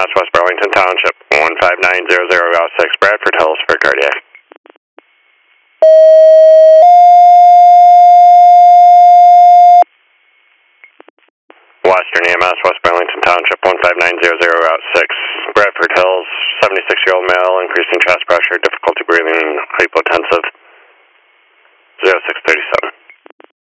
EMS, West Burlington Township, 15900 Route 6, Bradford Hills for cardiac. Western EMS, West Burlington Township, 15900 Route 6, Bradford Hills, 76-year-old male, increasing chest pressure, difficulty breathing, hypotensive.